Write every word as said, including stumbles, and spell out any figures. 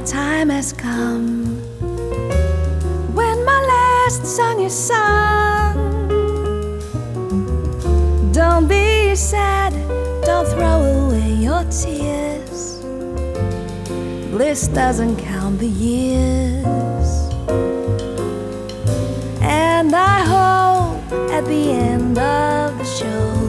time has come when my last song is sung. Don't be sad, don't throw away your tears. Bliss doesn't count the years. And I hope at the end of the show